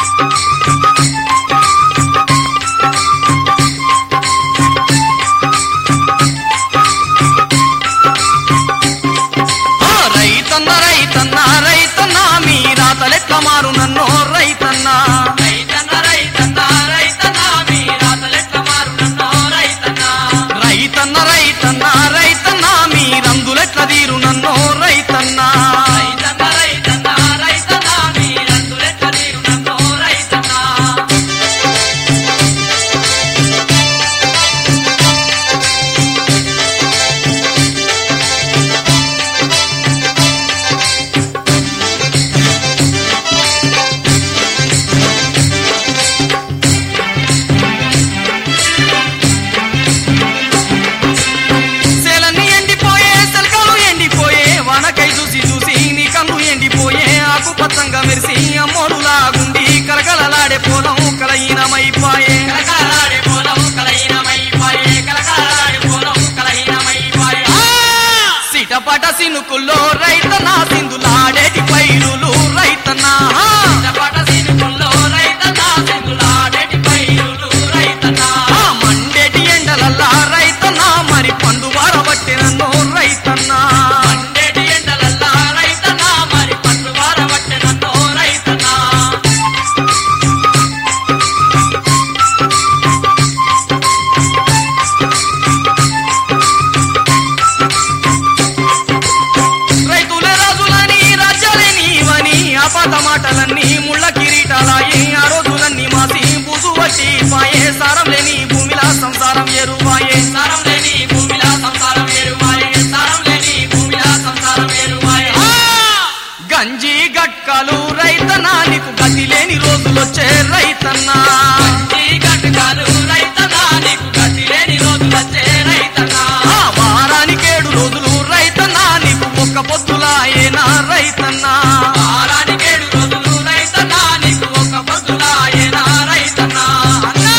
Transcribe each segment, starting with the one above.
మారు నన్నో రైతన్నా రైతన్న రైతన్న రైతన్న మీ రాతలెట్ల మారు నన్నో రైతన్నా రైతన్న రైతన్న రైతన్నా మీ రందులెట్ల తీరు నన్నో రైతన్నా రైతన్న రైతన్న రైతన్న మీ రందులెట్ల తీరు నన్నో రైతన్నా సేలన్నీ ఎండిపోయే సెలకలు ఎండిపోయే వానకై చూసి చూసి నీ కన్ను ఎండిపోయే ఆకు పచ్చంగా మెరిసి అమ్మోరులాగుండి కలకలలాడే పొలం కలహీనమైపాయే కలకలాడే పొలం కలహీనమైపాయే కలకలాడే పొలం కలహీనమైపాయే సిటపట సినుకుల్లో రైతన్నా సింధులాడేటి పైరులు రైతన్నా చపట సినుకుల్లో రైతన్న సింధులాడేటి పైరులు రైతన్నా మండేటి ఎండలల్లా రైతన్నా మరి పండు వారబట్టి నన్ను రైతన్నా మండేటి ఎండలల్లా రైతన్నా మరి పండు వారబట్టె నన్నో రైతన్నా రైతులే రాజులని రాజ్యాలే నీవని ఆపాత మాటలన్నీ ముళ్ళ కిరీటాలాయి ఆ రోజులన్నీ మాసి బూసు వచ్చి పాయే సారం లేని భూమిలా సంసారం ఎరువాయే సారం లేని భూమిలా సంసారం వేరువాయే సారం లేని భూమిలా సంసారం వేరువాయే గంజి గట్కాలు రైతన్నా నీకు గతి లేని రోజులొచ్చే రైతన్నా ఈ గట్కాలు రైతన్నా నీకు గతి లేని రోజులొచ్చే రైతన్నా వారానికి 7 రోజులు రైతన్నా నీకు ఒక్క పొద్దులాయేనా రైతన్నా వారానికి 7 రోజులు రైతన్నా నీకు ఒక పొద్దులాయేనా రైతన్నా అన్నా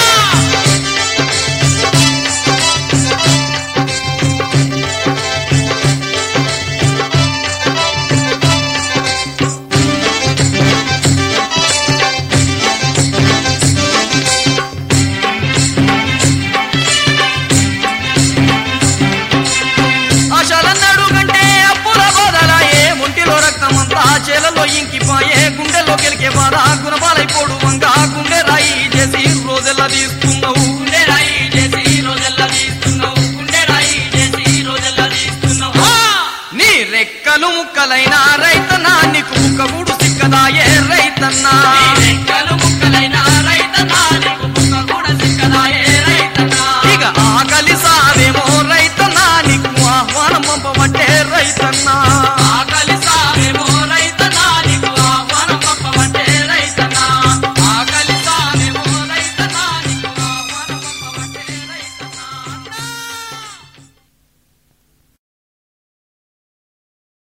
ఆశలన్నాడు కంటే అప్పుల బాధలాయే ఒంటిలో రక్తమంతా చేలలో ఇంకిపాయే గుండెల్లో గెలికే బాధ గుణపాలైపోడు వంగ గుండె రాయి చేసి రోజెల్లా తీసుకున్నావు గుండె రాయి చేసి రోజెల్లా తీస్తున్నావు గుండె రాయి చేసి రోజెల్లా తీస్తున్నావు నీ రెక్కలు ముక్కలైన రైతన్నా నీకు ముక్కగూడు సిక్కదాయే రైతన్నా